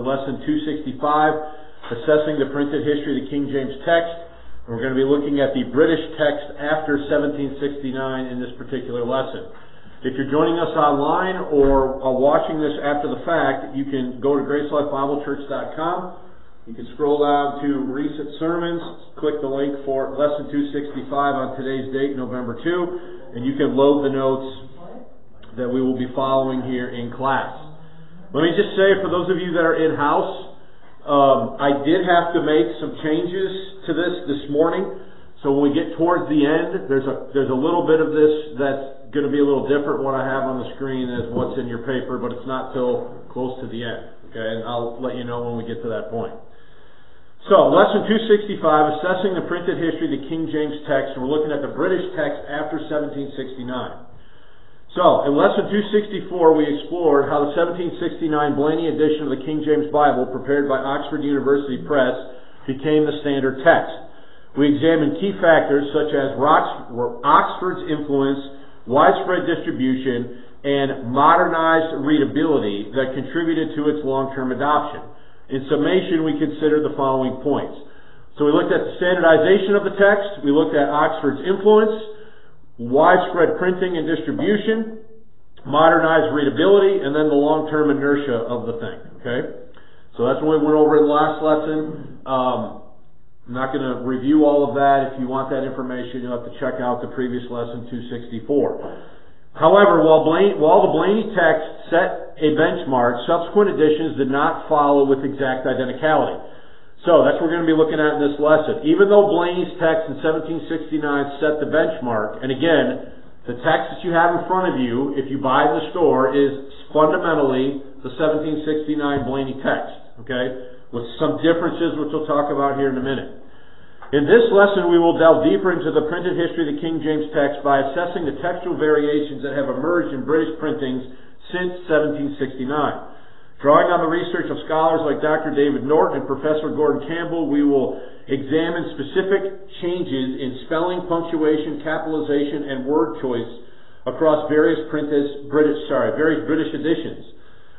lesson 265, Assessing the Printed History of the King James Text. And we're going to be looking at the British text after 1769 in this particular lesson. If you're joining us online or watching this after the fact, you can go to GraceLifeBibleChurch.com. You can scroll down to recent sermons, click the link for lesson 265 on today's date, November 2, and you can load the notes that we will be following here in class. Let me just say, for those of you that are in-house, I did have to make some changes to this morning. So when we get towards the end, there's a little bit of this that's going to be a little different. What I have on the screen is what's in your paper, but it's not till close to the end. Okay, and I'll let you know when we get to that point. So, lesson 265, Assessing the Printed History of the King James Text, and we're looking at the British text after 1769. So, in lesson 264, we explored how the 1769 Blayney edition of the King James Bible, prepared by Oxford University Press, became the standard text. We examined key factors such as Oxford's influence, widespread distribution, and modernized readability that contributed to its long-term adoption. In summation, we considered the following points. So we looked at the standardization of the text, we looked at Oxford's influence, widespread printing and distribution, modernized readability, and then the long-term inertia of the thing. Okay? So that's what we went over in the last lesson. I'm not going to review all of that. If you want that information, you'll have to check out the previous lesson, 264. However, while the Blayney text set a benchmark, subsequent editions did not follow with exact identicality. So that's what we're going to be looking at in this lesson. Even though Blayney's text in 1769 set the benchmark, and again, the text that you have in front of you, if you buy in the store, is fundamentally the 1769 Blayney text, okay, with some differences which we'll talk about here in a minute. In this lesson, we will delve deeper into the printed history of the King James text by assessing the textual variations that have emerged in British printings since 1769. Drawing on the research of scholars like Dr. David Norton and Professor Gordon Campbell, we will examine specific changes in spelling, punctuation, capitalization, and word choice across various British editions.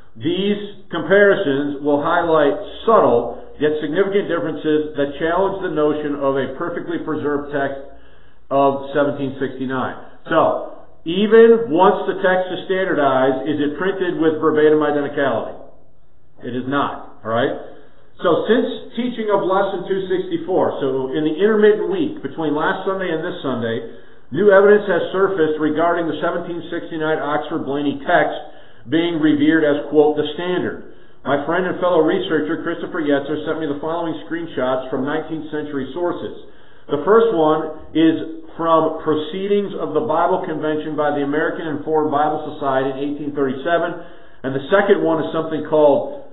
These comparisons will highlight subtle yet significant differences that challenge the notion of a perfectly preserved text of 1769. So, even once the text is standardized, is it printed with verbatim identicality? It is not. Alright? So, since teaching of lesson 264, so in the intermittent week between last Sunday and this Sunday, new evidence has surfaced regarding the 1769 Oxford Blayney text being revered as, quote, the standard. My friend and fellow researcher Christopher Yetzer sent me the following screenshots from 19th century sources. The first one is from Proceedings of the Bible Convention by the American and Foreign Bible Society in 1837, and the second one is something called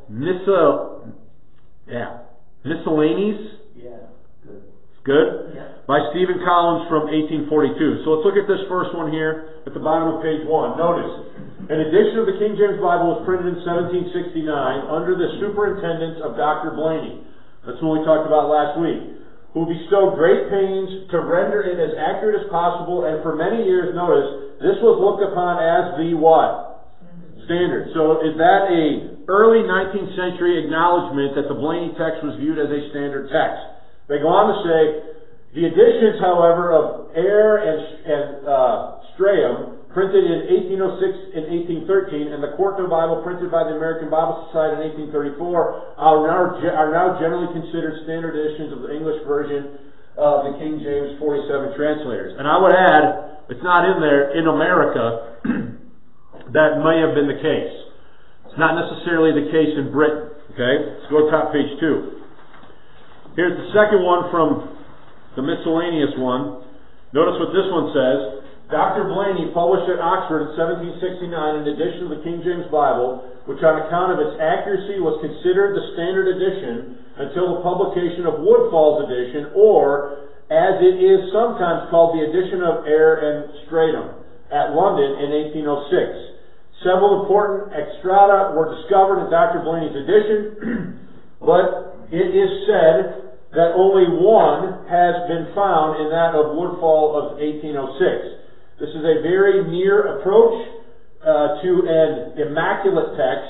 Miscellanies. Yeah, good. Good? Yeah. By Stephen Collins from 1842. So let's look at this first one here at the bottom of page 1. Notice, an edition of the King James Bible was printed in 1769 under the superintendence of Dr. Blayney. That's what we talked about last week. Who bestowed great pains to render it as accurate as possible, and for many years, notice, this was looked upon as the what? Standard. So is that a early 19th century acknowledgement that the Blayney text was viewed as a standard text? They go on to say, the editions, however, of Eyre and Strayham, printed in 1806 and 1813, and the Quarto Bible printed by the American Bible Society in 1834 are now generally considered standard editions of the English version of the King James 47 translators. And I would add, it's not in there, in America, that may have been the case. It's not necessarily the case in Britain. Okay? Let's go to top page 2. Here's the second one from the miscellaneous one. Notice what this one says. Dr. Blayney published at Oxford in 1769 an edition of the King James Bible, which on account of its accuracy was considered the standard edition until the publication of Woodfall's edition, or, as it is sometimes called, the edition of Eyre and Strayham at London in 1806. Several important extrata were discovered in Dr. Blayney's edition, but it is said that only one has been found in that of Woodfall of 1806. This is a very near approach to an immaculate text,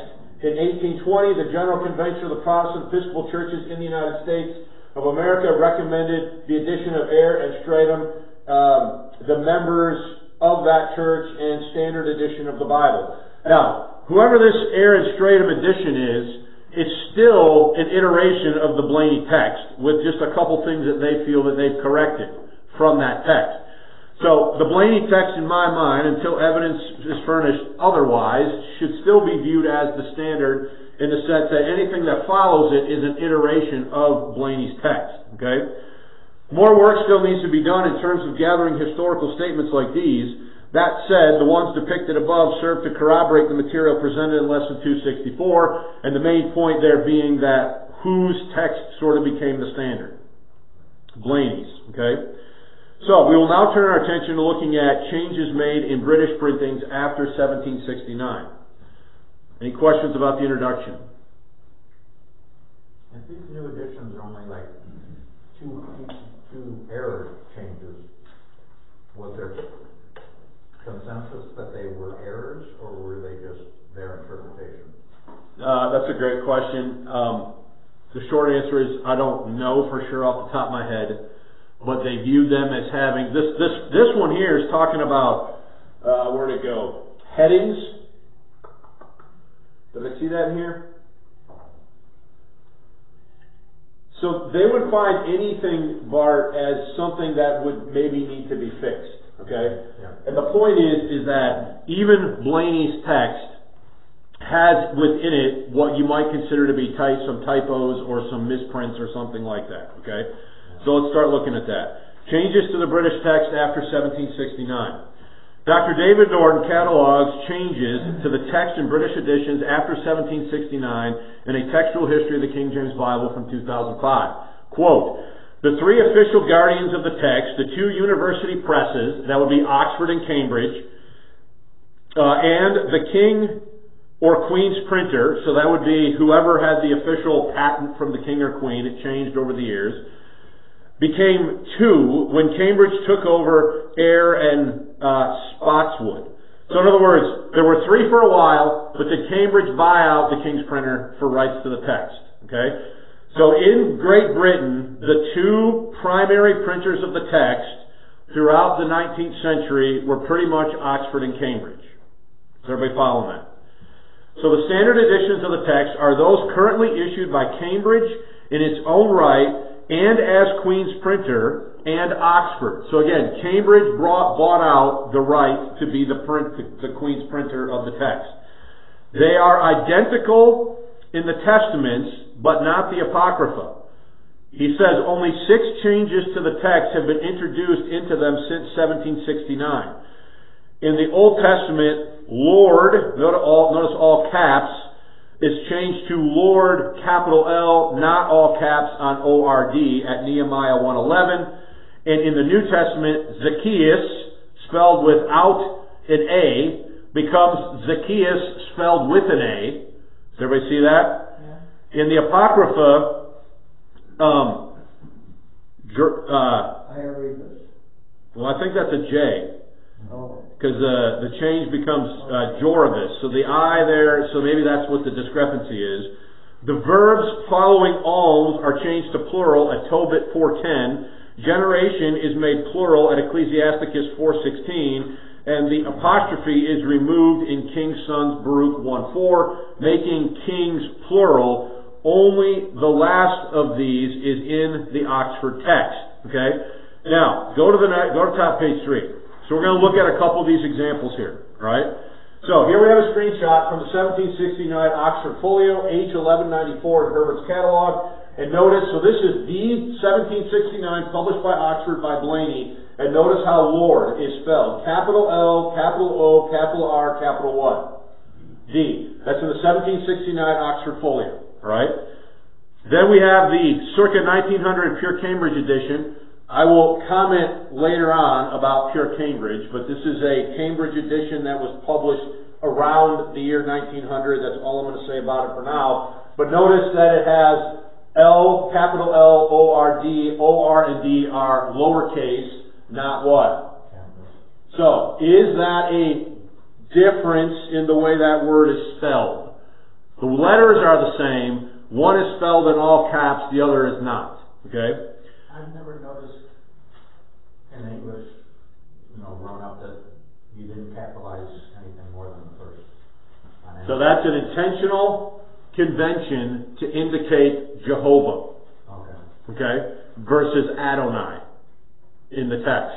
In 1820, the General Convention of the Protestant Episcopal Churches in the United States of America recommended the addition of air and stratum, the members of that church, and standard edition of the Bible. Now, whoever this air and stratum edition is, it's still an iteration of the Blaney text with just a couple things that they feel that they've corrected from that text. So, the Blaney text, in my mind, until evidence is furnished otherwise, should still be viewed as the standard in the sense that anything that follows it is an iteration of Blaney's text. Okay? More work still needs to be done in terms of gathering historical statements like these. That said, the ones depicted above serve to corroborate the material presented in Lesson 264, and the main point there being that whose text sort of became the standard? Blaney's. Okay? So, we will now turn our attention to looking at changes made in British printings after 1769. Any questions about the introduction? And these new editions are only like two error changes. Was there consensus that they were errors, or were they just their interpretation? That's a great question. The short answer is I don't know for sure off the top of my head, but they viewed them as having this one here is talking about where'd it go? Headings. Did I see that in here? So they would find anything, Bart, as something that would maybe need to be fixed. Okay? Yeah. And the point is that even Blaney's text has within it what you might consider to be some typos or some misprints or something like that. Okay? So let's start looking at that. Changes to the British text after 1769. Dr. David Norton catalogs changes to the text in British editions after 1769 in a textual history of the King James Bible from 2005. Quote, the three official guardians of the text, the two university presses, that would be Oxford and Cambridge, and the King or Queen's printer, so that would be whoever had the official patent from the King or Queen, it changed over the years, became two when Cambridge took over Ayr and Spotswood. So in other words, there were three for a while, but did Cambridge buy out the King's printer for rights to the text? Okay? So in Great Britain, the two primary printers of the text throughout the 19th century were pretty much Oxford and Cambridge. Is everybody following that? So the standard editions of the text are those currently issued by Cambridge in its own right and as Queen's printer and Oxford. So again, Cambridge bought out the right to be the Queen's printer of the text. They are identical in the Testaments, but not the Apocrypha. He says only 6 changes to the text have been introduced into them since 1769. In the Old Testament, Lord, notice all caps, is changed to Lord, capital L, not all caps on O-R-D at Nehemiah 1:11. And in the New Testament, Zacchaeus, spelled without an A, becomes Zacchaeus, spelled with an A. Does everybody see that? Yeah. In the Apocrypha, well, I think that's a J. Because the change becomes Jorvis. So the I there, so maybe that's what the discrepancy is. The verbs following alms are changed to plural at Tobit 4:10. Generation is made plural at Ecclesiasticus 4:16. And the apostrophe is removed in King's Sons Baruch 1:4, making kings plural. Only the last of these is in the Oxford text. Okay? Now, go to top page 3. So we're going to look at a couple of these examples here, right? So here we have a screenshot from the 1769 Oxford Folio, H1194 in Herbert's catalog. And notice, so this is the 1769 published by Oxford by Blaney. And notice how Lord is spelled. Capital L, capital O, capital R, capital what? D. That's in the 1769 Oxford Folio, right? Then we have the circa 1900 Pure Cambridge edition. I will comment later on about Pure Cambridge, but this is a Cambridge edition that was published around the year 1900. That's all I'm going to say about it for now. But notice that it has L, capital L, O-R-D, O-R and D are lowercase, not what? So, is that a difference in the way that word is spelled? The letters are the same. One is spelled in all caps, the other is not. Okay? I've never noticed in English, growing up, that you didn't capitalize anything more than the first. So that's an intentional convention to indicate Jehovah. Okay? Versus Adonai in the text.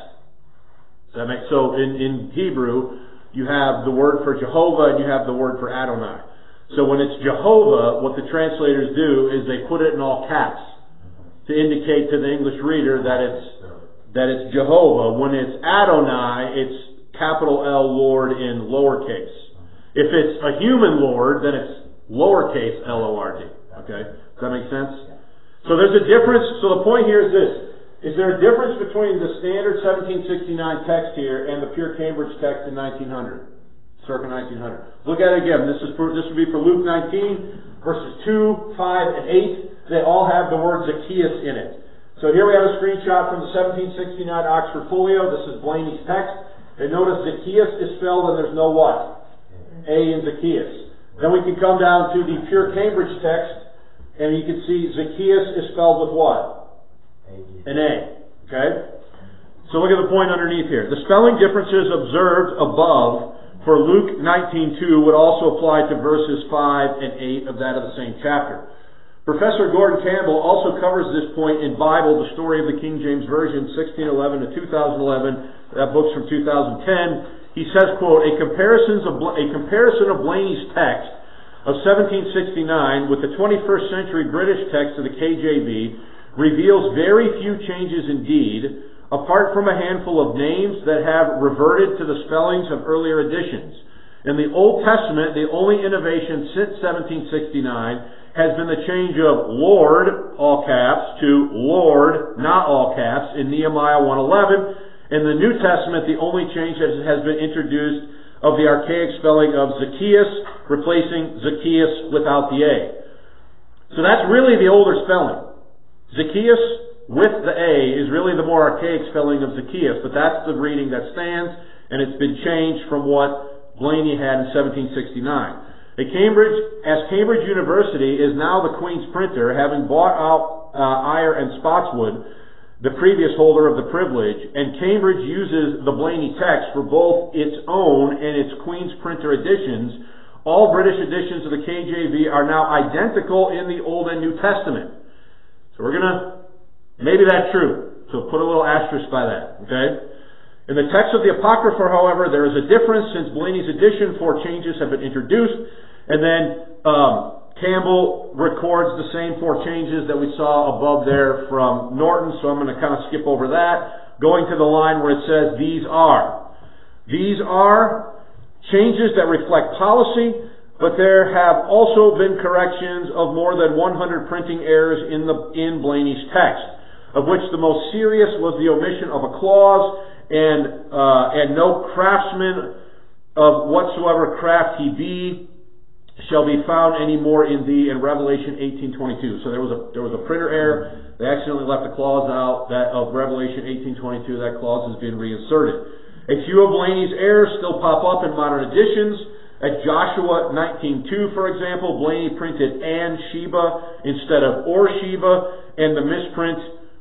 So in Hebrew, you have the word for Jehovah and you have the word for Adonai. So when it's Jehovah, what the translators do is they put it in all caps to indicate to the English reader that it's Jehovah. When it's Adonai, it's capital L Lord in lowercase. If it's a human Lord, then it's lowercase L-O-R-D. Okay? Does that make sense? So there's a difference. So the point here is this. Is there a difference between the standard 1769 text here and the pure Cambridge text in 1900? Circa 1900. Look at it again. This would be for Luke 19, verses 2, 5, and 8. They all have the word Zacchaeus in it. So here we have a screenshot from the 1769 Oxford Folio. This is Blaney's text. And notice Zacchaeus is spelled and there's no what? A in Zacchaeus. Then we can come down to the pure Cambridge text, and you can see Zacchaeus is spelled with what? An A. Okay? So look at the point underneath here. The spelling differences observed above for Luke 19:2 would also apply to verses 5 and 8 of that of the same chapter. Professor Gordon Campbell also covers this point in Bible, the Story of the King James Version, 1611 to 2011. That book's from 2010. He says, quote, a comparison of Blaney's text of 1769 with the 21st century British text of the KJV reveals very few changes indeed, apart from a handful of names that have reverted to the spellings of earlier editions. In the Old Testament, the only innovation since 1769 has been the change of Lord, all caps, to Lord, not all caps, in Nehemiah 1:11. In the New Testament, the only change that has been introduced of the archaic spelling of Zacchaeus, replacing Zacchaeus without the A. So that's really the older spelling. Zacchaeus with the A is really the more archaic spelling of Zacchaeus, but that's the reading that stands, and it's been changed from what Blaney had in 1769. Cambridge University is now the Queen's printer, having bought out Eyre and Spotswood, the previous holder of the privilege, and Cambridge uses the Blaney text for both its own and its Queen's printer editions. All British editions of the KJV are now identical in the Old and New Testament. So maybe that's true. So put a little asterisk by that, okay? In the text of the Apocrypha, however, there is a difference since Blaney's edition. 4 changes have been introduced. And then Campbell records the same 4 changes that we saw above there from Norton, so I'm going to kind of skip over that. Going to the line where it says, These are changes that reflect policy, but there have also been corrections of more than 100 printing errors in Blaney's text, of which the most serious was the omission of a clause, and no craftsman of whatsoever craft he be shall be found any more in thee in Revelation 18:22. So there was a printer error. They accidentally left a clause out that of Revelation 18:22. That clause has been reinserted. A few of Blaney's errors still pop up in modern editions. At Joshua 19:2, for example, Blaney printed "and Sheba" instead of "or Sheba," and the misprint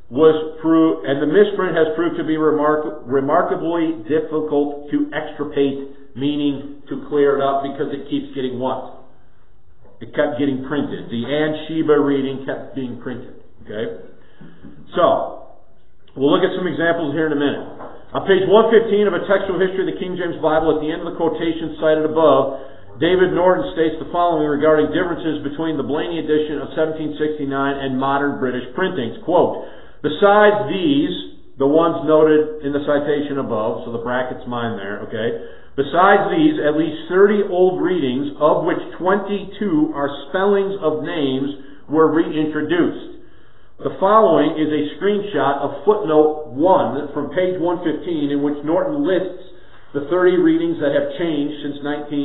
has proved to be remarkably difficult to extirpate, meaning to clear it up, because it keeps getting what? It kept getting printed. The "and Sheba" reading kept being printed. Okay? So, we'll look at some examples here in a minute. On page 115 of a textual history of the King James Bible, at the end of the quotation cited above, David Norton states the following regarding differences between the Blaney edition of 1769 and modern British printings. Quote, besides these, the ones noted in the citation above, so the bracket's mine there, okay? Besides these, at least 30 old readings, of which 22 are spellings of names, were reintroduced. The following is a screenshot of footnote 1 from page 115, in which Norton lists the 30 readings that have changed since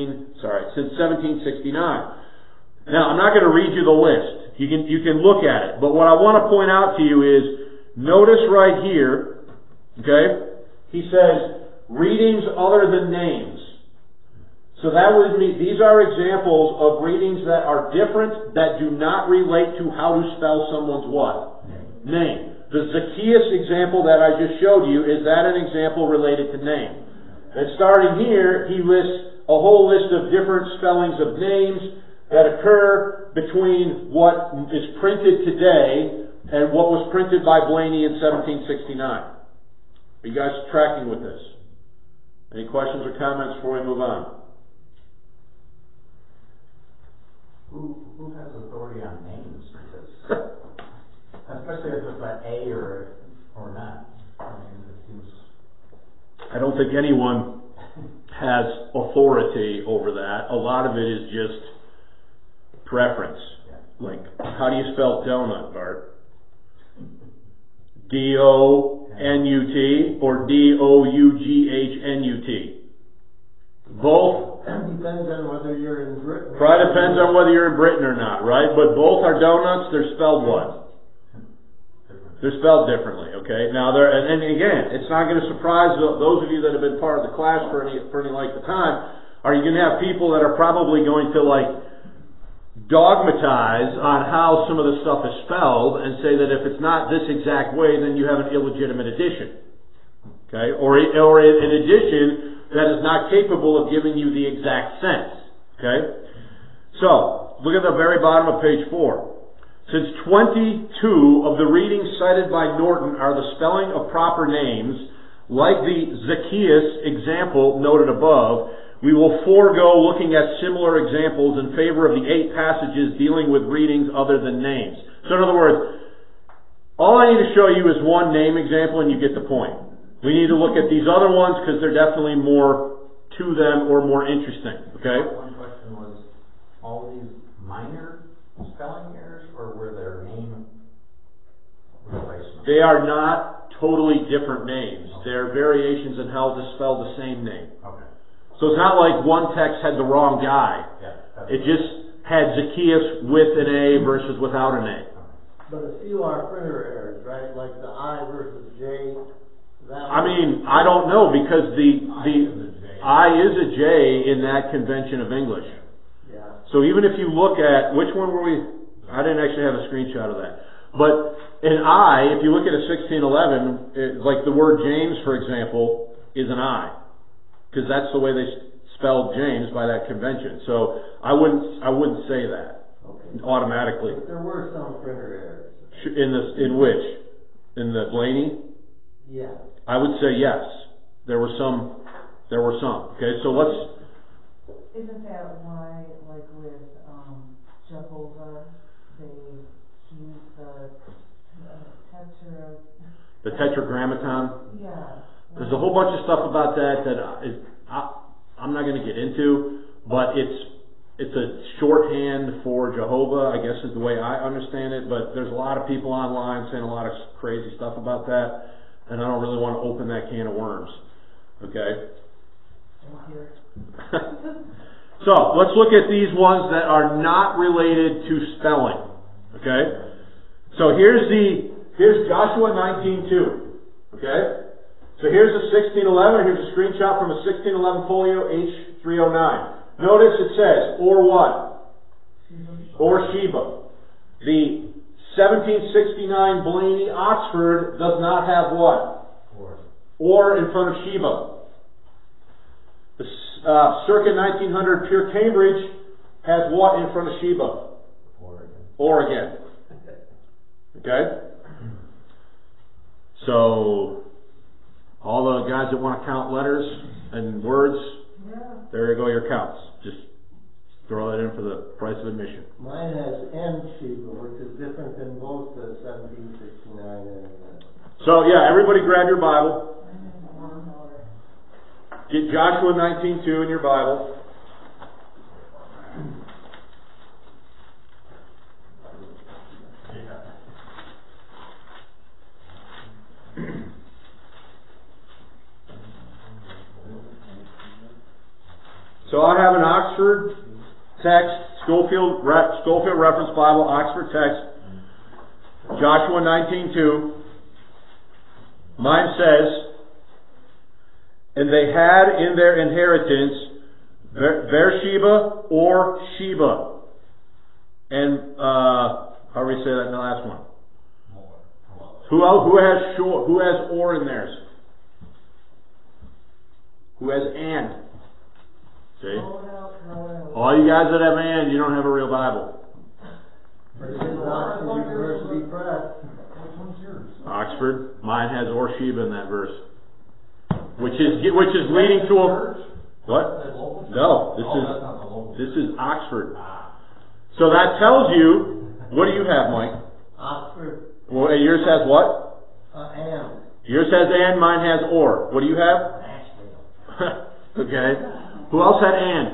1769. Now, I'm not going to read you the list. You can look at it. But what I want to point out to you is, notice right here, okay, he says, readings other than names. So that would mean, these are examples of readings that are different, that do not relate to how to spell someone's what? Name. The Zacchaeus example that I just showed you, is that an example related to name? And starting here, he lists a whole list of different spellings of names that occur between what is printed today and what was printed by Blaney in 1769. Are you guys tracking with this? Any questions or comments before we move on? Who has authority on names? Because, especially if it's an A or not. I mean, it seems. I don't think anyone has authority over that. A lot of it is just preference. Yeah. Like, how do you spell donut, Bart? D-O-N-U-T or D-O-U-G-H-N-U-T? Both. Depends on whether you're in Britain. Probably depends on whether you're in Britain or not, right? But both are donuts. They're spelled what? They're spelled differently, okay? Now, and again, it's not going to surprise those of you that have been part of the class for any length of time. Are you going to have people that are probably going to, like, dogmatize on how some of the stuff is spelled and say that if it's not this exact way, then you have an illegitimate addition, okay? Or an addition that is not capable of giving you the exact sense, okay? So, look at the very bottom of page 4. Since 22 of the readings cited by Norton are the spelling of proper names, like the Zacchaeus example noted above, we will forego looking at similar examples in favor of the 8 passages dealing with readings other than names. So in other words, all I need to show you is one name example and you get the point. We need to look at these other ones because they're definitely more to them or more interesting. Okay? One question was, all these minor spelling errors, or were there name replacements? They are not totally different names. Okay. They're variations in how to spell the same name. Okay. So it's not like one text had the wrong guy. Yeah, it just had Zacchaeus with an A versus without an A. Okay. But a few are printer errors, right? Like the I versus J. I mean, I don't know, because the I is a J in that convention of English. Yeah. So even if you look at, which one were we? I didn't actually have a screenshot of that. But an I, if you look at a 1611, like the word James, for example, is an I. Because that's the way they spelled James by that convention. So I wouldn't say that automatically. But there were some printer errors. In which? In the Blaney? Yeah. I would say yes. There were some. Okay, so let's. Isn't that why, like with Jehovah, they use the Tetragrammaton? Yeah. There's a whole bunch of stuff about that I'm not going to get into, but it's a shorthand for Jehovah, I guess is the way I understand it, but there's a lot of people online saying a lot of crazy stuff about that, and I don't really want to open that can of worms. Okay? So, let's look at these ones that are not related to spelling. Okay? So here's Joshua 19:2. Okay? So here's a 1611, here's a screenshot from a 1611 folio H309. Notice it says, or what? Or Sheba. The 1769 Blaney Oxford does not have what? Or in front of Sheba. The circa 1900 Pure Cambridge has what in front of Sheba? Or again. Okay? So, all the guys that want to count letters and words, there you go, your counts. Just throw that in for the price of admission. Mine has M Sheba, which is different than both the 1769 and So, yeah, everybody grab your Bible. Get Joshua 19:2 in your Bible. So I have an Oxford text, Schofield Reference Bible, Oxford text, Joshua 19:2. Mine says, and they had in their inheritance Beersheba or Sheba. And, how do we say that in the last one? Who else? Who has or in theirs? Who has and? See? All you guys that have and, you don't have a real Bible. University Press. Which one's yours? Oxford. Mine has or Sheba in that verse. Which is leading to a... What? No, this is Oxford. So that tells you, what do you have, Mike? Oxford. Well, and yours has what? And. Yours has and, mine has or. What do you have? Nashville. Okay. Who else had and?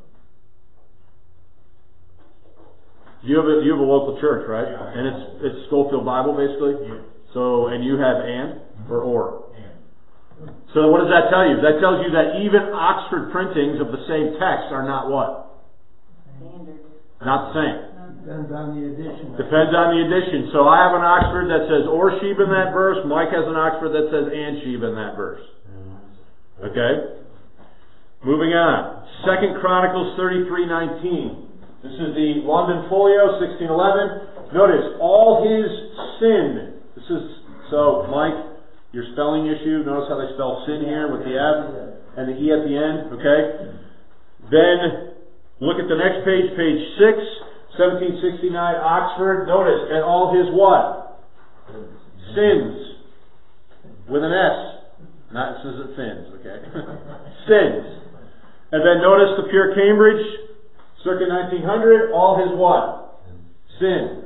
You have a local church, right? Yeah. And it's Schofield Bible, basically? Yeah. So, and you have and or? So what does that tell you? That tells you that even Oxford printings of the same text are not what? Standard. Not the same. Depends on the edition. Depends on the edition. So I have an Oxford that says or Sheba in that verse. Mike has an Oxford that says and Sheba in that verse. Okay? Moving on. 2 Chronicles 33:19. This is the London Folio, 1611. Notice, all his sin. This is, so Mike, your spelling issue, notice how they spell sin here with the F and the E at the end, okay? Then, look at the next page, page 6, 1769, Oxford. Notice, and all his what? Sins. With an S. Not, this isn't sins, okay? Sins. And then notice the Pure Cambridge, circa 1900, all his what? Sin.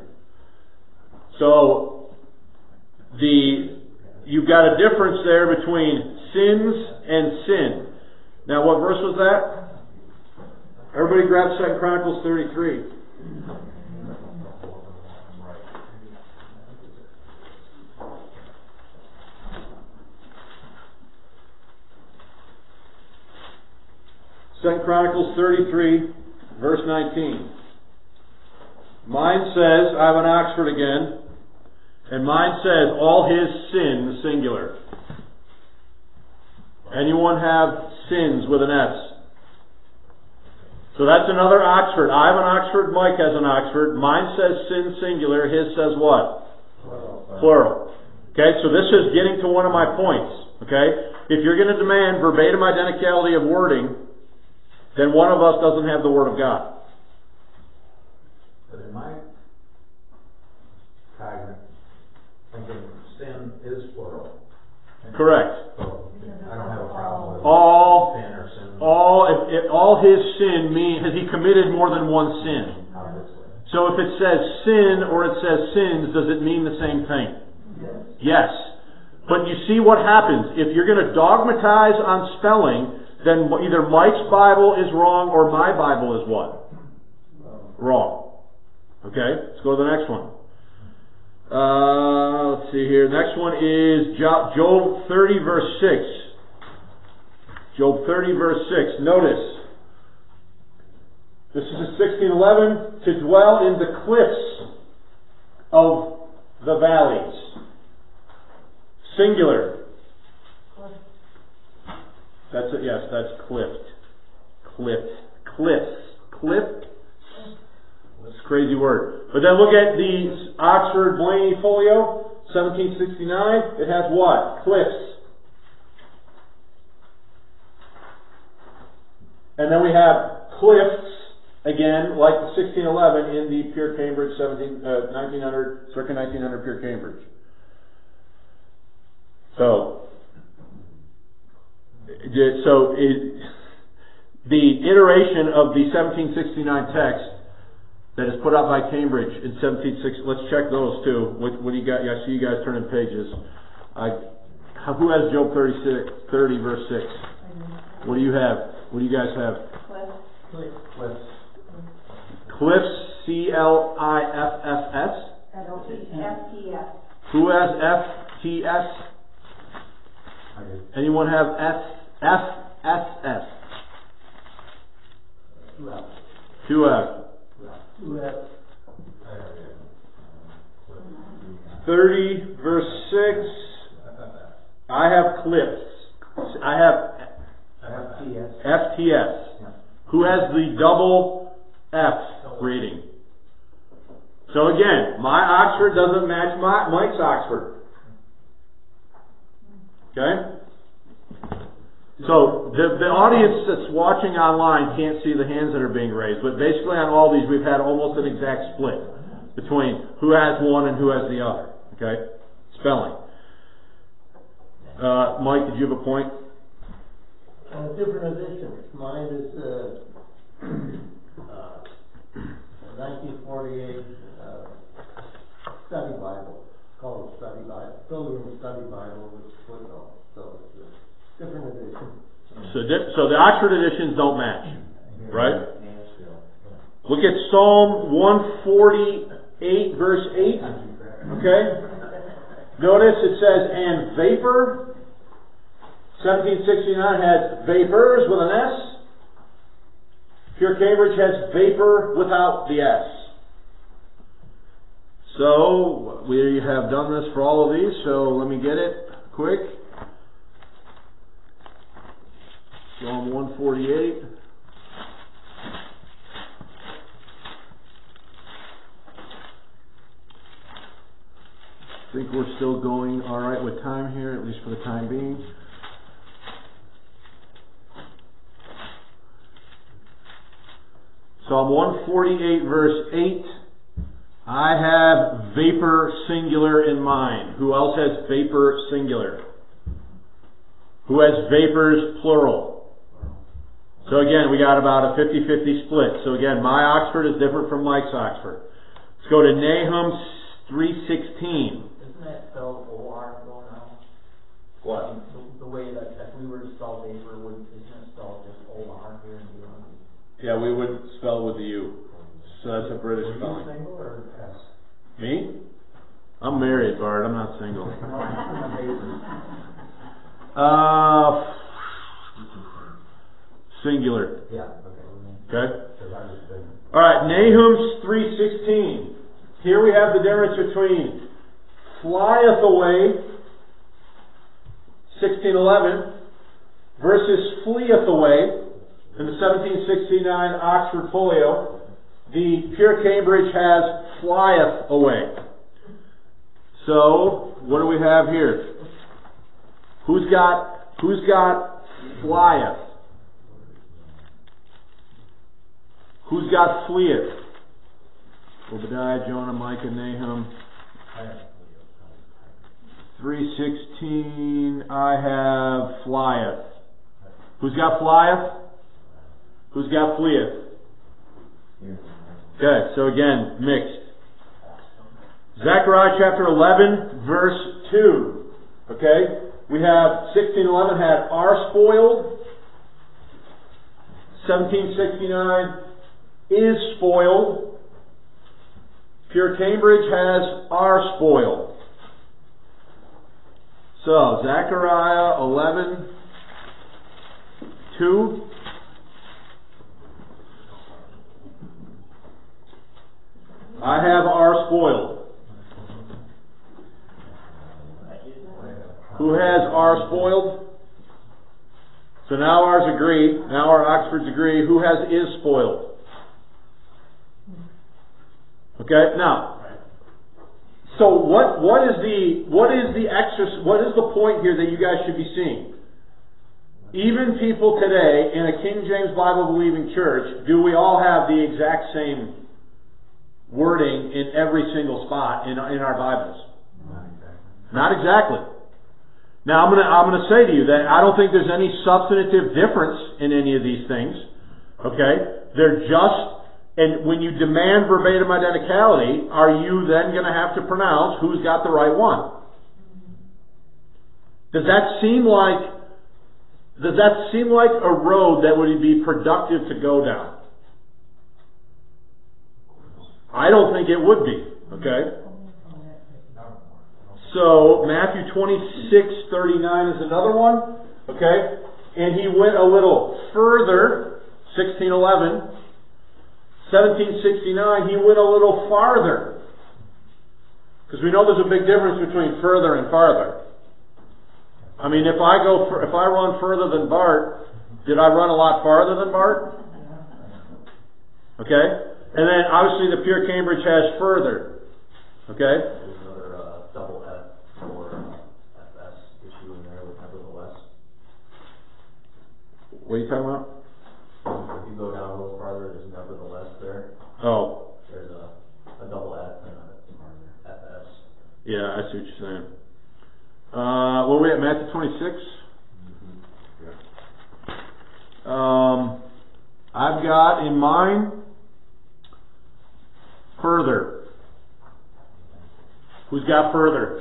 So, you've got a difference there between sins and sin. Now, what verse was that? Everybody grab 2 Chronicles 33. Second Chronicles 33, verse 19. Mine says, I have an Oxford again, and mine says, all his sins, singular. Anyone have sins with an S? So that's another Oxford. I have an Oxford, Mike has an Oxford. Mine says sin, singular. His says what? Plural. Okay, so this is getting to one of my points. Okay? If you're going to demand verbatim identicality of wording, then one of us doesn't have the Word of God. But in my cognitive thinking, sin is plural. Correct. So I don't have a problem with All sin or sin. all his sin means, has he committed more than one sin? Obviously. So if it says sin or it says sins, does it mean the same thing? Yes. But you see what happens. If you're going to dogmatize on spelling, then either Mike's Bible is wrong or my Bible is what? Wrong. Okay, let's go to the next one. Let's see here. Next one is Job 30 verse 6. Job 30 verse 6. Notice, this is in 1611, to dwell in the cliffs of the valleys. Singular. That's it, yes, that's clipped. Cliffs. That's a crazy word. But then look at the Oxford Blaine Folio, 1769. It has what? Cliffs. And then we have cliffs, again, like the 1611 in the Pure Cambridge 1900, circa 1900 Pure Cambridge. The iteration of the 1769 text that is put out by Cambridge in 1760, let's check those too. What do you got? I see you guys turning pages. Who has Job 30 verse 6? What do you have? What do you guys have? Cliffs. Cliffs, C-L-I-F-F-S? F-T-S. Who has F-T-S? I do. Anyone have F-S-S? 2F. 30 verse 6. I have cliffs. I have FTS. FTS. Who has the double F reading? So again, my Oxford doesn't match Mike's Oxford. Okay? So the audience that's watching online can't see the hands that are being raised, but basically on all these we've had almost an exact split between who has one and who has the other. Okay? Spelling. Mike, did you have a point? Different editions. Mine is 1948 Study Bible. It's called Study Bible. Pilgrim Study Bible with footnotes. So it's a different edition. So the Oxford editions don't match, right? Look at Psalm 148 verse 8. Okay? Notice it says, and vapor. 1769 has vapors with an S. Pure Cambridge has vapor without the S. So, we have done this for all of these, so let me get it quick. Psalm 148. I think we're still going alright with time here, at least for the time being. Psalm 148 verse 8. I have vapor singular in mind. Who else has vapor singular? Who has vapors plural? So again, we got about a 50-50 split. So again, my Oxford is different from Mike's Oxford. Let's go to Nahum 3:16. Isn't that spelled O-R though now? What? The way that if we were to spell vapor, isn't it spelled just O-R here in New England? Yeah, we would spell with the U. So that's a British spelling. Single or S? Me? I'm married, Bart. I'm not single. Singular. Yeah, Okay? okay. Alright, Nahum 3:16. Here we have the difference between flieth away, 1611, versus fleeth away in the 1769 Oxford Folio. The Pure Cambridge has flieth away. So, what do we have here? Who's got flieth? Who's got fleeth? Obadiah, Jonah, Micah, Nahum. 3:16. I have flieth. Who's got flieth? Who's got fleeth? Okay, so again, mixed. Zechariah chapter 11, verse 2. Okay, we have 1611 had are spoiled. 1769 is spoiled. Pure Cambridge has are spoiled. So, Zechariah 11, 2. I have are spoiled. Who has are spoiled? So now ours agree. Now our Oxfords agree. Who has is spoiled? Okay. Now, so what is the point here that you guys should be seeing? Even people today in a King James Bible believing church, do we all have the exact same wording in every single spot in our Bibles? Not exactly. Now I'm gonna say to you that I don't think there's any substantive difference in any of these things. Okay? They're just, and when you demand verbatim identicality, are you then going to have to pronounce who's got the right one? Does that seem like a road that would be productive to go down? I don't think it would be. Okay? So, Matthew 26:39 is another one. Okay? And he went a little further, 1611. 1769, he went a little farther. Because we know there's a big difference between further and farther. I mean, if I run further than Bart, did I run a lot farther than Bart? Okay? And then obviously the Pure Cambridge has further. Okay? There's another, double F or FS issue in there with nevertheless. What are you talking about? If you go down a little farther, there's nevertheless there. Oh, There's a double F and a FS. yeah, I see what you're saying. Where are we at? Matthew 26? I've got in mind further. Who's got further?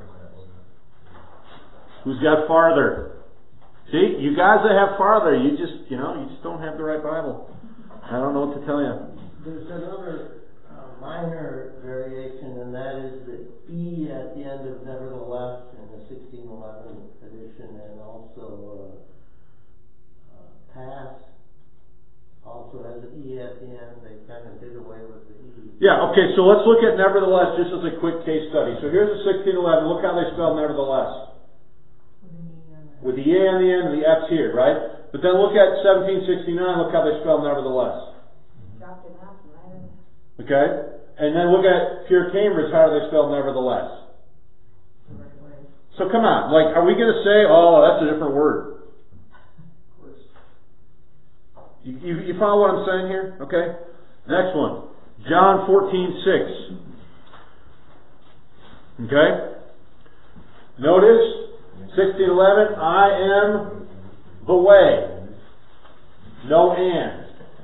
Who's got farther? See, you guys that have farther, you just don't have the right Bible. I don't know what to tell you. There's another minor variation, and that is the E at the end of nevertheless in the 1611 edition, and also pass also has an E at the end. They kind of did away with the E. Yeah, okay, so let's look at nevertheless just as a quick case study. So here's the 1611. Look how they spell nevertheless. With the E on the end and the F's here, right? But then look at 1769. Look how they spell nevertheless. Dropped it off, right? Okay? And then look at Pure Cambridge. How do they spell nevertheless? The right way. So come on. Like, are we going to say, oh, that's a different word? You follow what I'm saying here? Okay? Next one. John 14:6. Okay? Notice 16:11. I am the way. No and.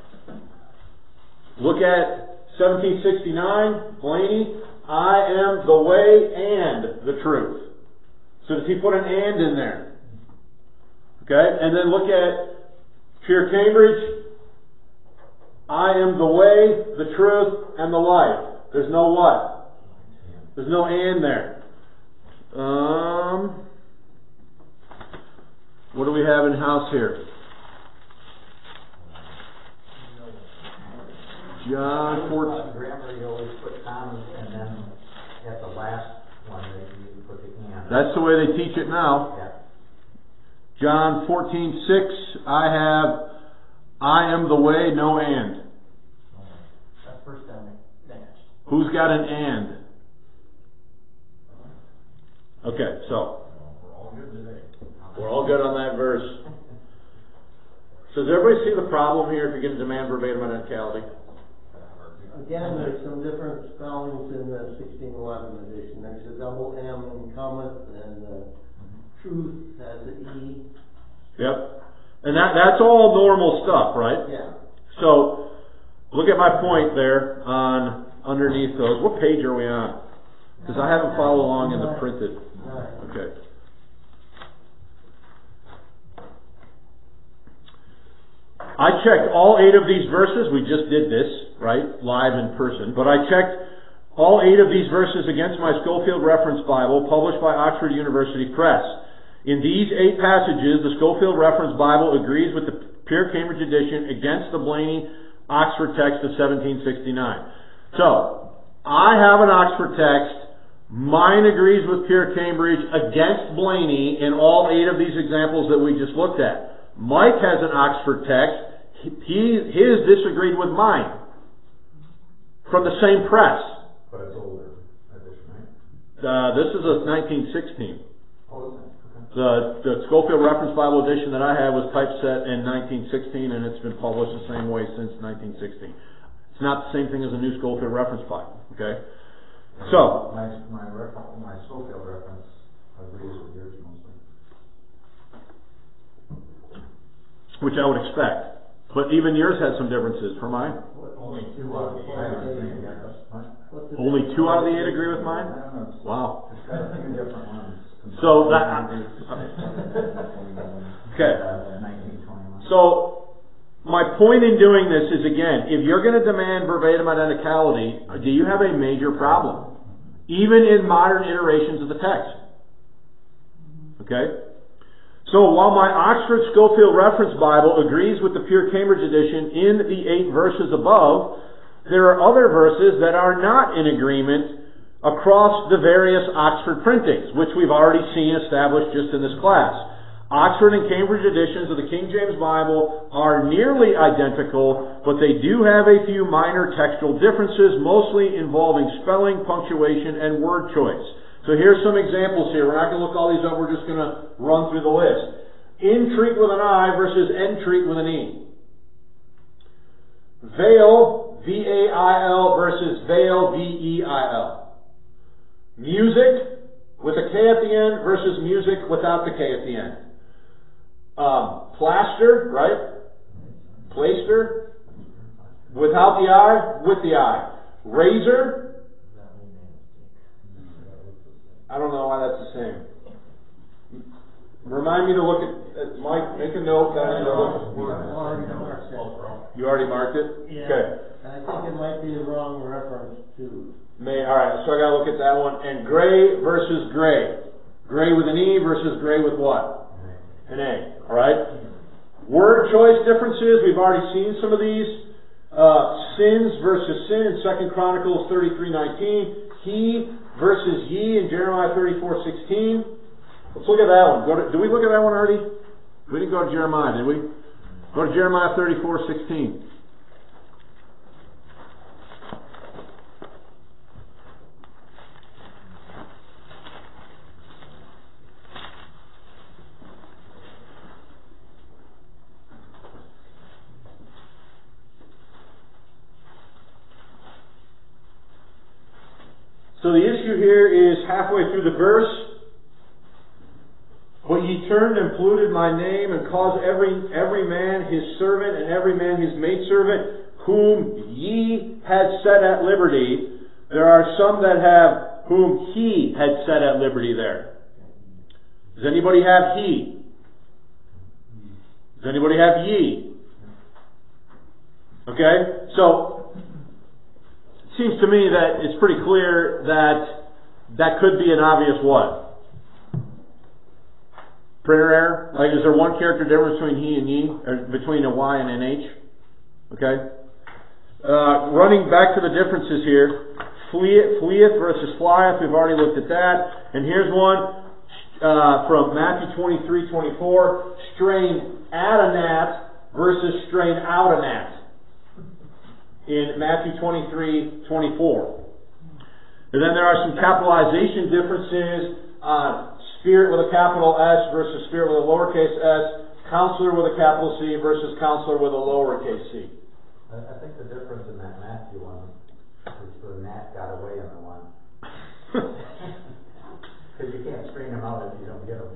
Look at 1769. Blaney. I am the way and the truth. So does he put an and in there? Okay? And then look at Pure Cambridge. I am the way, the truth, and the life. There's no what? There's no and there. What do we have in house here? John 14. Grammar, you always put commas, and then at the last one, you put the and. That's the way they teach it now. Yeah. John 14:6. I am the way, no and. That's first time next. Who's got an and? Okay, so We're all good today. we're all good on that verse. So does everybody see the problem here if you're going to demand verbatim identicality? Again, there's some different spellings in the 1611 edition. There's a double M in cometh, and truth has an E. Yep. And that's all normal stuff, right? Yeah. So look at my point there on underneath those. What page are we on? Because I haven't followed along in the printed. Okay. I checked all 8 of these verses. We just did this, right? Live in person. But I checked all 8 of these verses against my Schofield Reference Bible, published by Oxford University Press. In these 8 passages, the Schofield Reference Bible agrees with the Pure Cambridge edition against the Blaney Oxford text of 1769. So, I have an Oxford text. Mine agrees with Pure Cambridge against Blaney in all 8 of these examples that we just looked at. Mike has an Oxford text. His disagreed with mine. From the same press. But it's older edition, right? This is a 1916. Oh, isn't it? The Schofield Reference Bible edition that I had was typeset in 1916, and it's been published the same way since 1916. It's not the same thing as a new Schofield Reference Bible. Okay? So, my Schofield reference agrees with yours mostly. which I would expect. But even yours had some differences from mine. Only 2 out of the 8. Only 2 out of the 8 agree with mine? I don't know. Wow. It's got a few different ones. So that... Okay. 1921. So, my point in doing this is, again, if you're going to demand verbatim identicality, do you have a major problem? Even in modern iterations of the text. Okay? So, while my Oxford Schofield Reference Bible agrees with the Pure Cambridge edition in the 8 verses above, there are other verses that are not in agreement across the various Oxford printings, which we've already seen established just in this class. Oxford and Cambridge editions of the King James Bible are nearly identical, but they do have a few minor textual differences, mostly involving spelling, punctuation, and word choice. So here's some examples here. We're not going to look all these up, we're just going to run through the list. Entreat with an I versus entreat with an E. Veil, V-A-I-L versus veil, V-E-I-L. Music with a K at the end versus music without the K at the end. Plaster, right? Plaister. Without the I, with the I. Razor. I don't know why that's the same. Remind me to look at Mike, make a note that I'm going to look. You already marked it? Yeah. Okay. I think it might be the wrong reference to. Alright, so I gotta look at that one. And gray versus gray. Gray with an E versus gray with what? An A. Alright? Word choice differences, we've already seen some of these. Sins versus sin in 2 Chronicles 33:19. He versus ye in Jeremiah 34:16. Let's look at that one. Did we look at that one already? We didn't go to Jeremiah, did we? Go to Jeremiah 34:16. So the issue here is halfway through the verse. But ye turned and polluted my name, and caused every man his servant, and every man his maidservant, whom ye had set at liberty. There are some that have whom he had set at liberty there. Does anybody have he? Does anybody have ye? Okay? So, it seems to me that it's pretty clear that could be an obvious what? Printer error? Like, is there one character difference between he and ye? Or between a Y and an H? Okay? Running back to the differences here. Fleeth versus flieth. We've already looked at that. And here's one from Matthew 23:24. Strain at a gnat versus strain out a gnat. In Matthew 23:24. And then there are some capitalization differences on Spirit with a capital S versus Spirit with a lowercase s, Counselor with a capital C versus Counselor with a lowercase c. I think the difference in that Matthew one is the gnat got away in the one. Because you can't screen them out if you don't get them.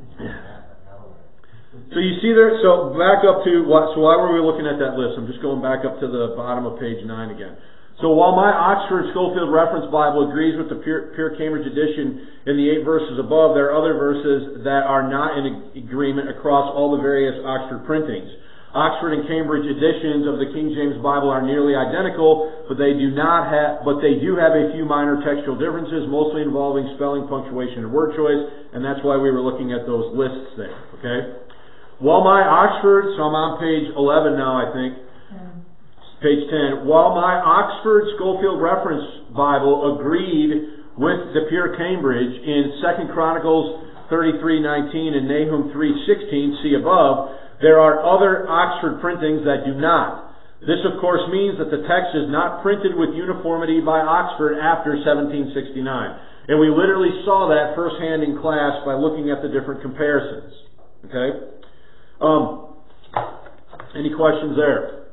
So you see there, so back up to, so why were we looking at that list? I'm just going back up to the bottom of page 9 again. So while my Oxford Schofield Reference Bible agrees with the Pure Cambridge edition in the 8 verses above, there are other verses that are not in agreement across all the various Oxford printings. Oxford and Cambridge editions of the King James Bible are nearly identical, but they do have a few minor textual differences, mostly involving spelling, punctuation, and word choice, and that's why we were looking at those lists there. Okay? While my Oxford, so I'm on page 11 now, I think. Page 10. While my Oxford Schofield Reference Bible agreed with the Pure Cambridge in 2 Chronicles 33:19 and Nahum 3:16, see above, there are other Oxford printings that do not. This, of course, means that the text is not printed with uniformity by Oxford after 1769. And we literally saw that firsthand in class by looking at the different comparisons. Okay? Any questions there?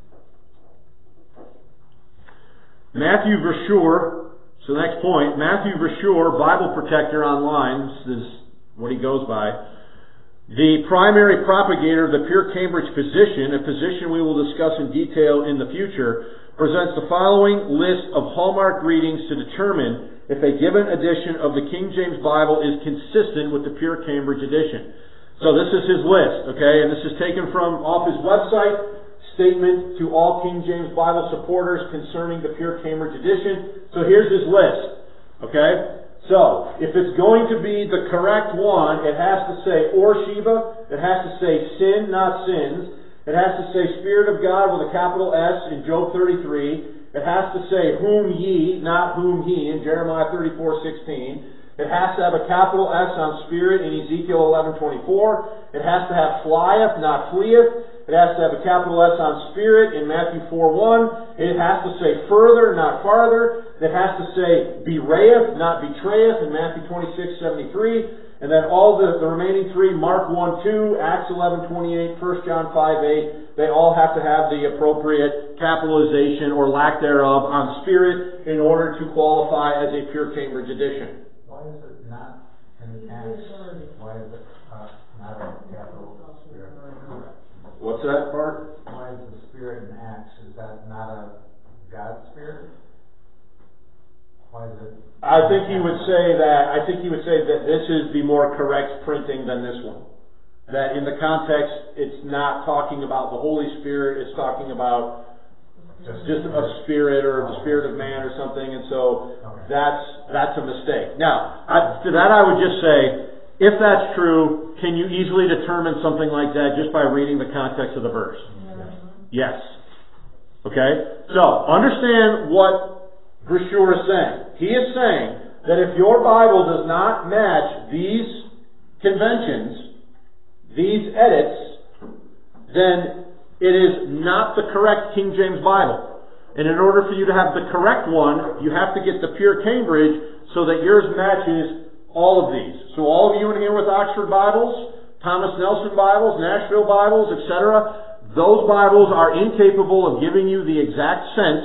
Matthew Verschure, so next point, Matthew Verschure, Bible Protector online, this is what he goes by, the primary propagator of the Pure Cambridge position, a position we will discuss in detail in the future, presents the following list of hallmark readings to determine if a given edition of the King James Bible is consistent with the Pure Cambridge edition. So this is his list, okay, and this is taken from off his website. Statement to all King James Bible supporters concerning the Pure Cambridge edition. So here's his list. Okay? So, if it's going to be the correct one, it has to say or Sheba, it has to say sin, not sins, it has to say Spirit of God with a capital S in Job 33, It has to say whom ye, not whom he, in Jeremiah 34:16. It has to have a capital S on Spirit in Ezekiel 11:24. It has to have flieth, not fleeth. It has to have a capital S on Spirit in Matthew 4:1. It has to say further, not farther. It has to say bewrayeth, not betrayeth in Matthew 26:73. And then all the remaining three, Mark 1:2, Acts 11:28, 1 John 5:8, they all have to have the appropriate capitalization or lack thereof on Spirit in order to qualify as a pure Cambridge edition. Why is it not in Acts? Why is it not a capital Spirit? What's that, Bart? Why is the Spirit in Acts? Is that not a God Spirit? Why is it? I think he would say that this is the more correct printing than this one. That in the context, it's not talking about the Holy Spirit, it's talking about just a spirit or the spirit of man or something, and so that's a mistake. Now, to that I would just say, if that's true, can you easily determine something like that just by reading the context of the verse? Yes. Okay? So, understand what Grishure is saying. He is saying that if your Bible does not match these conventions, these edits, then it is not the correct King James Bible. And in order for you to have the correct one, you have to get the pure Cambridge so that yours matches all of these. So all of you in here with Oxford Bibles, Thomas Nelson Bibles, Nashville Bibles, etc., those Bibles are incapable of giving you the exact sense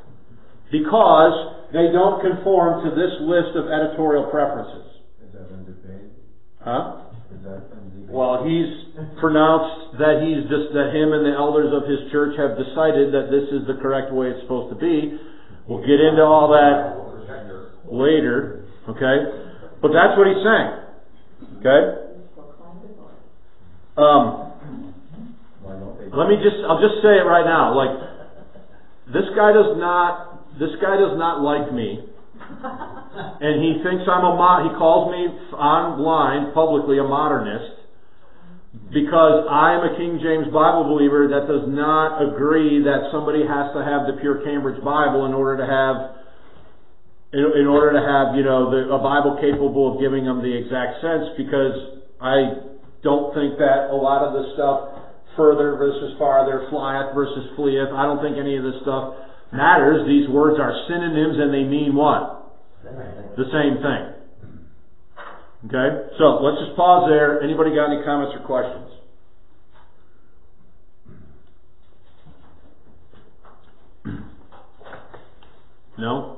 because they don't conform to this list of editorial preferences. Is that been debated? Huh? Is that been debated? Well, he's pronounced that that him and the elders of his church have decided that this is the correct way it's supposed to be. We'll get into all that later, okay? But that's what he's saying, okay? I'll just say it right now. Like, this guy does not like me, and he thinks he calls me online publicly a modernist because I am a King James Bible believer that does not agree that somebody has to have the pure Cambridge Bible in order to have a Bible capable of giving them the exact sense, because I don't think that a lot of the stuff, further versus farther, flieth versus fleeth, I don't think any of this stuff matters. These words are synonyms and they mean what? The same thing. Okay? So, let's just pause there. Anybody got any comments or questions? No?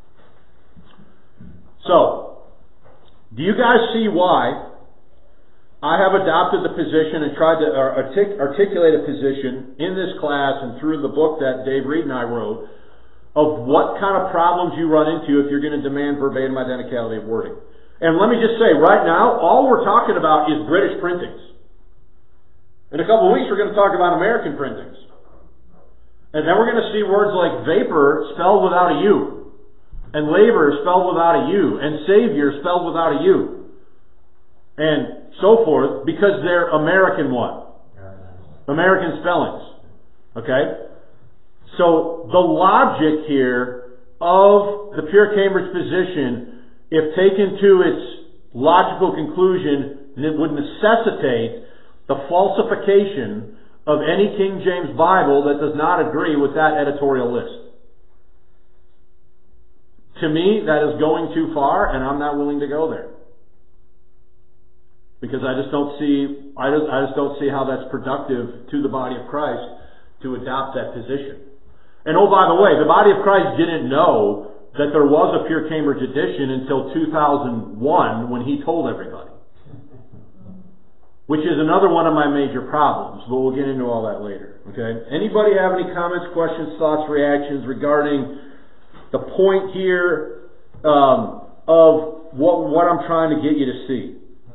So, do you guys see why I have adopted the position and tried to articulate a position in this class and through the book that Dave Reed and I wrote of what kind of problems you run into if you're going to demand verbatim identicality of wording? And let me just say, right now, all we're talking about is British printings. In a couple of weeks, we're going to talk about American printings. And then we're going to see words like vapor spelled without a U, and labor spelled without a U, and savior spelled without a U, and so forth, because they're American what? American spellings. Okay? So the logic here of the pure Cambridge position, if taken to its logical conclusion, it would necessitate the falsification of any King James Bible that does not agree with that editorial list. To me, that is going too far, and I'm not willing to go there. Because I just don't see how that's productive to the body of Christ to adopt that position. And oh, by the way, the body of Christ didn't know that there was a pure Cambridge edition until 2001 when he told everybody. Which is another one of my major problems, but we'll get into all that later. Okay? Anybody have any comments, questions, thoughts, reactions regarding the point here of what I'm trying to get you to see?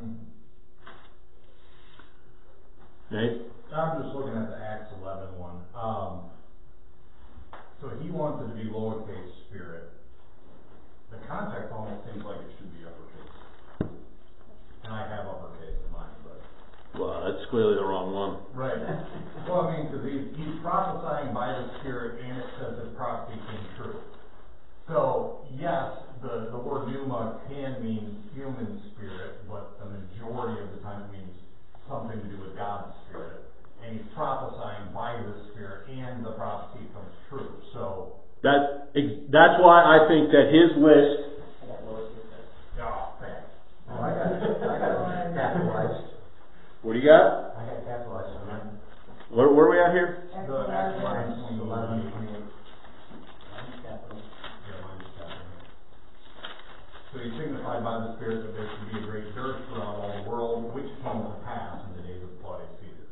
Nate? I'm just looking at the Acts 11 one. So he wants it to be lowercase spirit. The context almost seems like it should be uppercase. And I have uppercase in mine, but... Well, that's clearly the wrong one. Right. Well, I mean, because he's prophesying by the Spirit, and it says that prophecy came can mean human spirit, but the majority of the time it means something to do with God's spirit. And he's prophesying by the Spirit, and the prophecy comes true. So that's why I think that his list. oh, thanks. Oh, I got it capitalized. What do you got? I got capitalized. Where are we at here? The Acts 11, 28. Capital. Yeah, mine is capital. So he signified by the Spirit that there should be a great dearth throughout all the world, which came to pass in the days of Claudius Caesar.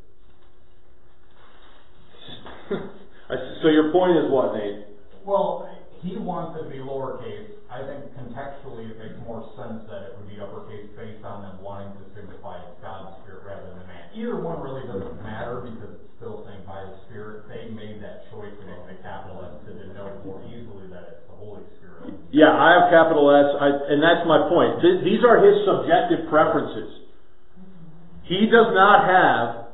So your point is what, Nate? Well, he wants it to be lowercase. I think contextually it makes more sense that it would be uppercase based on them wanting to signify it's God's Spirit rather than man. Either one really doesn't matter because it's still saying by the Spirit. They made that choice to make the capital S to denote more easily that it's the Holy Spirit. Yeah, I have capital S, and that's my point. These are his subjective preferences. He does not have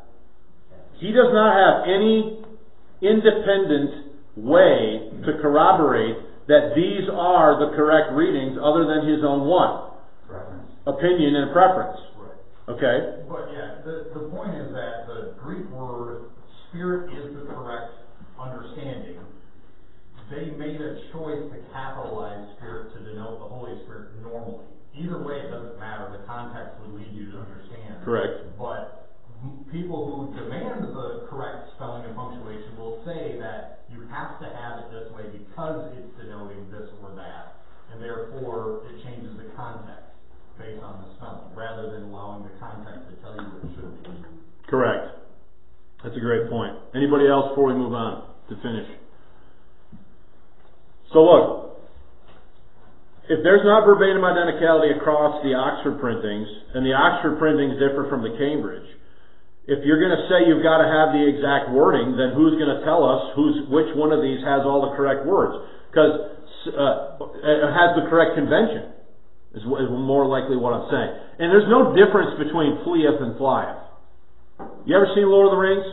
any independent way to corroborate that these are the correct readings other than his own opinion and preference. Right. Okay? But yeah, the point is that the Greek word spirit is the correct understanding. They made a choice to capitalize spirit to denote the Holy Spirit normally. Either way, it doesn't matter. The context would lead you to understand. Correct. But people who demand the correct spelling and punctuation will say that you have to have it this way because it's denoting this or that, and therefore it changes the context based on the spelling, rather than allowing the context to tell you what it should be. Correct. That's a great point. Anybody else before we move on to finish? So look, if there's not verbatim identicality across the Oxford printings, and the Oxford printings differ from the Cambridge, if you're going to say you've got to have the exact wording, then who's going to tell us which one of these has all the correct words? Because it has the correct convention, is more likely what I'm saying. And there's no difference between fleeth and flieth. You ever seen Lord of the Rings?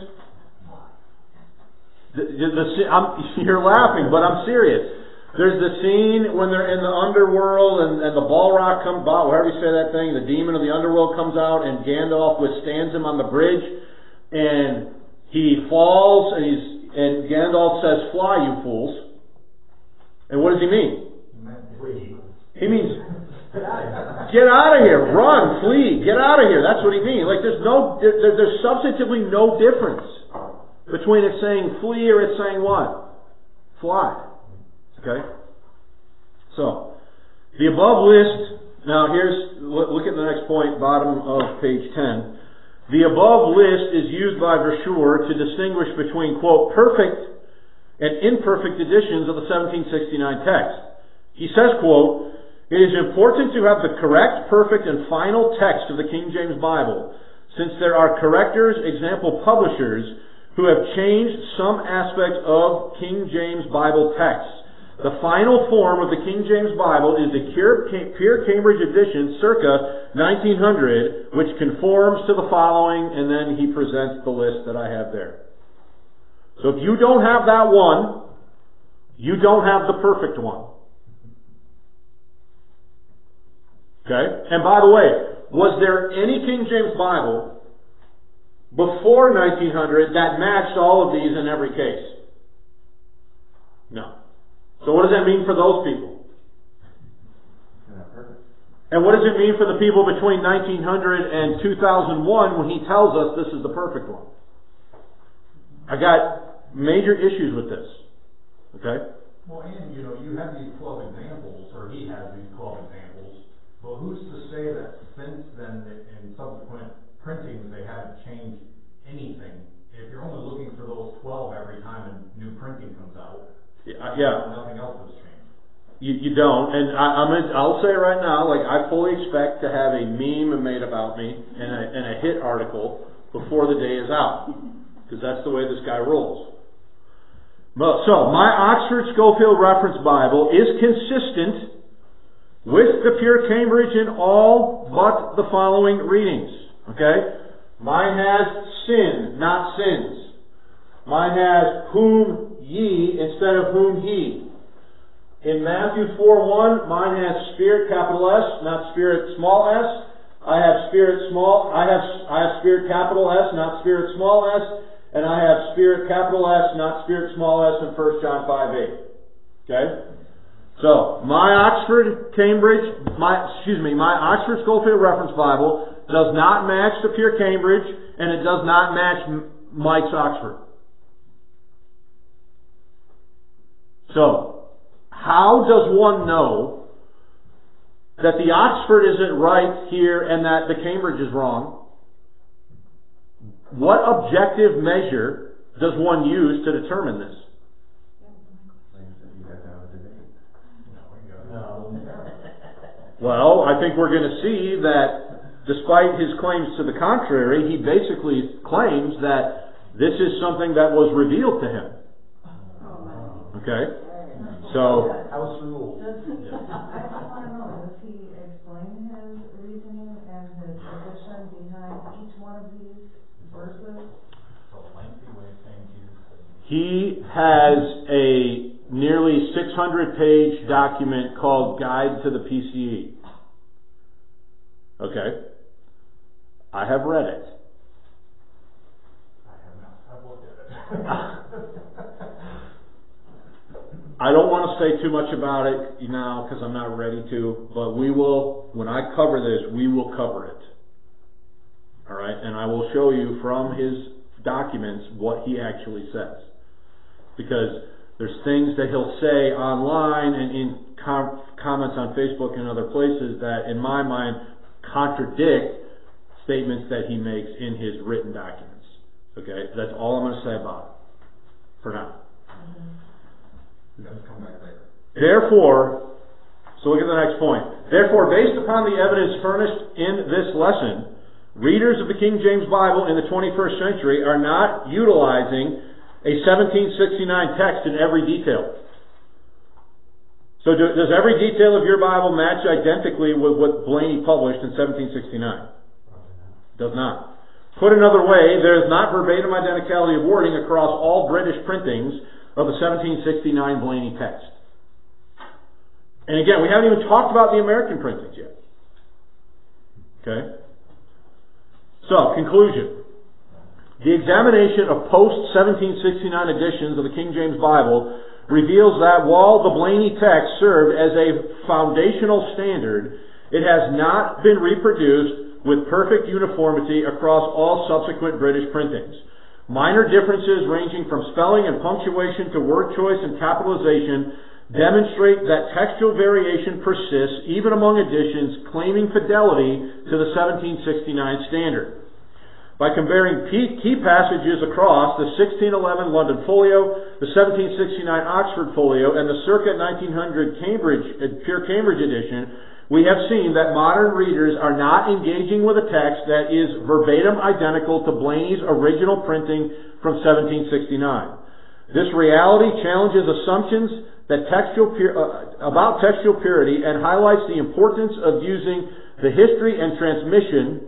You're laughing, but I'm serious. There's the scene when they're in the underworld and the Balrog comes out, whatever you say that thing, the demon of the underworld comes out and Gandalf withstands him on the bridge and he falls and Gandalf says, "Fly, you fools." And what does he mean? He means get out of here, run, flee, get out of here. That's what he means. Like there's substantively no difference between it saying flee or it's saying what? Fly. Okay? So, the above list, now look at the next point, bottom of page 10. The above list is used by Verschuur to distinguish between, quote, perfect and imperfect editions of the 1769 text. He says, quote, "It is important to have the correct, perfect, and final text of the King James Bible, since there are correctors, example publishers, who have changed some aspects of King James Bible texts. The final form of the King James Bible is the pure Cambridge edition circa 1900, which conforms to the following," and then he presents the list that I have there. So if you don't have that one, you don't have the perfect one. Okay? And by the way, was there any King James Bible before 1900 that matched all of these in every case? No. So what does that mean for those people? And what does it mean for the people between 1900 and 2001 when he tells us this is the perfect one? I got major issues with this. Okay? Well, and you have these 12 examples, or he has these 12 examples, but who's to say that since then, in subsequent printings, they haven't changed anything? If you're only looking for those 12 every time a new printing comes out, nothing else has changed. You don't, and I'll say right now, like I fully expect to have a meme made about me and a hit article before the day is out, because that's the way this guy rolls. So my Oxford Scofield Reference Bible is consistent with the pure Cambridge in all but the following readings. Okay, mine has sin, not sins. Mine has whom ye instead of whom he. In Matthew 4:1, mine has Spirit capital S, not Spirit small s. I have Spirit Spirit capital S, not Spirit small s, and I have Spirit capital S, not Spirit small s in 1 John 5:8. Okay? So, my Oxford Schofield Reference Bible does not match the Pure Cambridge, and it does not match Mike's Oxford. So, how does one know that the Oxford isn't right here and that the Cambridge is wrong? What objective measure does one use to determine this? Well, I think we're going to see that despite his claims to the contrary, he basically claims that this is something that was revealed to him. Okay? So, House rule. I just want to know, does he explain his reasoning and his position behind each one of these verses? So lengthy way of saying Jesus. he has a nearly 600-page document called Guide to the PCE. Okay? I have read it. I have not. I've looked at it. I don't want to say too much about it now because I'm not ready to, but we will, when I cover this, we will cover it. Alright? And I will show you from his documents what he actually says. Because there's things that he'll say online and in comments on Facebook and other places that, in my mind, contradict statements that he makes in his written documents. Okay? That's all I'm going to say about it for now. Come back later. Therefore, so look at the next point. Therefore, based upon the evidence furnished in this lesson, readers of the King James Bible in the 21st century are not utilizing a 1769 text in every detail. So does every detail of your Bible match identically with what Blayney published in 1769? Does not. Put another way, there is not verbatim identicality of wording across all British printings of the 1769 Blayney text. And again, we haven't even talked about the American printings yet. Okay? So, conclusion. The examination of post-1769 editions of the King James Bible reveals that while the Blayney text served as a foundational standard, it has not been reproduced with perfect uniformity across all subsequent British printings. Minor differences ranging from spelling and punctuation to word choice and capitalization demonstrate that textual variation persists even among editions claiming fidelity to the 1769 standard. By comparing key passages across the 1611 London Folio, the 1769 Oxford Folio, and the circa 1900 Pure Cambridge edition, we have seen that modern readers are not engaging with a text that is verbatim identical to Blayney's original printing from 1769. This reality challenges assumptions that about textual purity and highlights the importance of using the history and transmission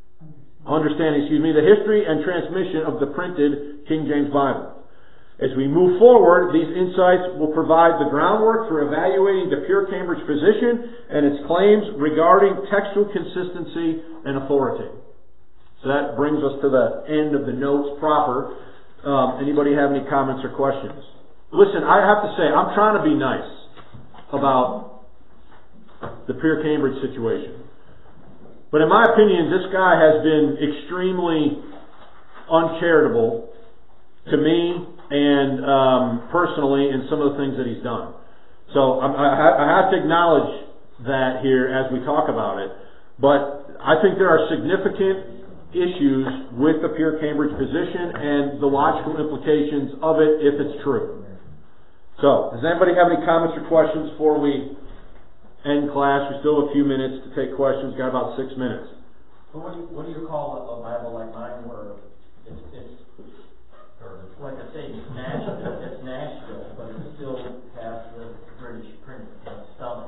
of the printed King James Bible. As we move forward, these insights will provide the groundwork for evaluating the Pure Cambridge position and its claims regarding textual consistency and authority. So that brings us to the end of the notes proper. Anybody have any comments or questions? Listen, I have to say, I'm trying to be nice about the Pure Cambridge situation. But in my opinion, this guy has been extremely uncharitable to me and personally in some of the things that he's done. So I have to acknowledge that here as we talk about it. But I think there are significant issues with the Pure Cambridge position and the logical implications of it if it's true. So, does anybody have any comments or questions before we end class? We still have a few minutes to take questions. Got about 6 minutes. Well, what do you call a Bible like mine where it's like I say, it's Nashville, but it still has the British print spelling.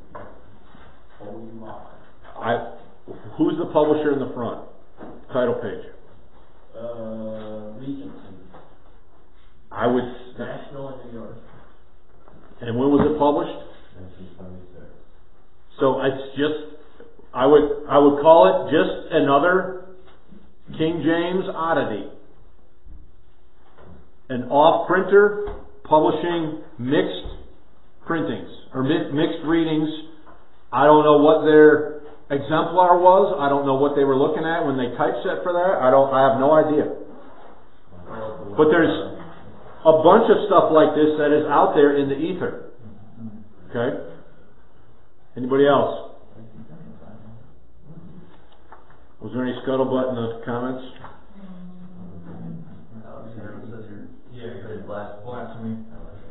Who's the publisher in the front? Title page. Regency. I would. National in New York. And when was it published? 1976. So it's just, I would call it just another King James oddity. An off-printer publishing mixed printings, or mixed readings. I don't know what their exemplar was. I don't know what they were looking at when they typeset for that. I have no idea. But there's a bunch of stuff like this that is out there in the ether. Okay? Anybody else? Was there any scuttlebutt in the comments? Blasphemy.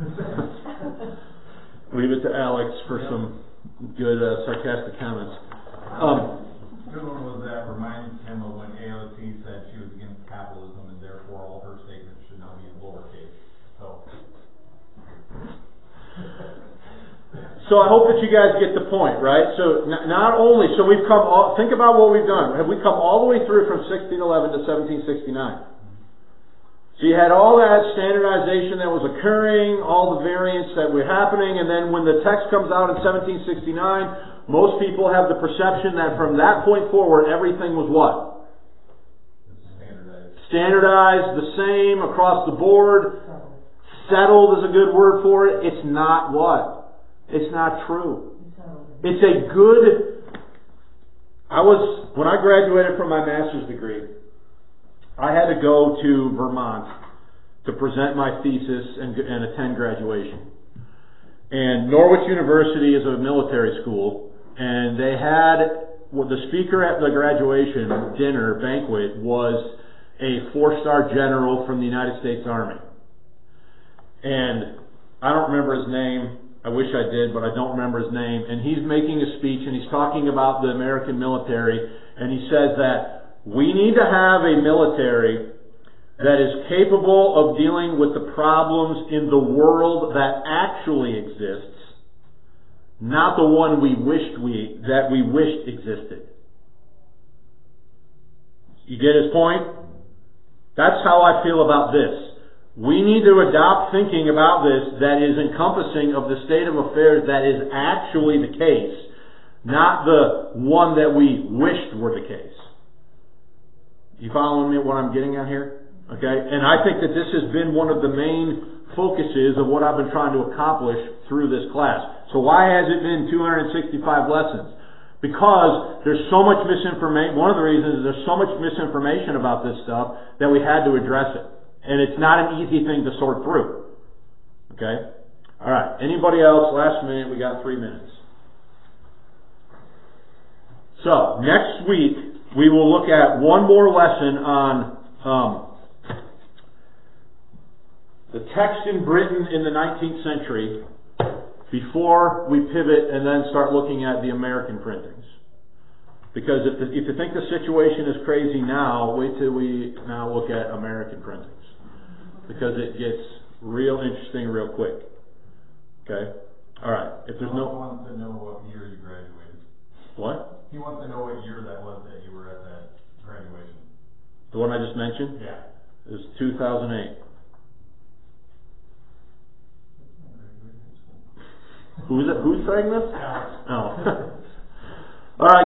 Leave it to Alex for some good sarcastic comments. Good one was that reminds him of when AOC said she was against capitalism and therefore all her statements should now be in lowercase. So I hope that you guys get the point, right? So not only, so we've come all, think about what we've done. Have we come all the way through from 1611 to 1769? So you had all that standardization that was occurring, all the variants that were happening, and then when the text comes out in 1769, most people have the perception that from that point forward, everything was what? Standardized, the same across the board. Settled is a good word for it. It's not what? It's not true. It's a good... when I graduated from my master's degree, I had to go to Vermont to present my thesis and attend graduation. And Norwich University is a military school, and they had, the speaker at the graduation dinner banquet was a 4-star general from the United States Army. And I don't remember his name. I wish I did, but I don't remember his name. And he's making a speech, and he's talking about the American military, and he says that we need to have a military that is capable of dealing with the problems in the world that actually exists, not the one we wished existed. You get his point? That's how I feel about this. We need to adopt thinking about this that is encompassing of the state of affairs that is actually the case, not the one that we wished were the case. You following me what I'm getting at here? Okay? And I think that this has been one of the main focuses of what I've been trying to accomplish through this class. So why has it been 265 lessons? Because there's so much misinformation. One of the reasons is there's so much misinformation about this stuff that we had to address it. And it's not an easy thing to sort through. Okay? Alright. Anybody else? Last minute. We got 3 minutes. So, next week, we will look at one more lesson on the text in Britain in the 19th century before we pivot and then start looking at the American printings. Because if you think the situation is crazy now, wait till we now look at American printings. Because it gets real interesting real quick. Okay? Alright. If there's no... He wants to know what year you graduated. What? He wants to know what year that was that you were at that graduation. The one I just mentioned? Yeah. It was 2008. Who's saying this? Alex. Oh. All right.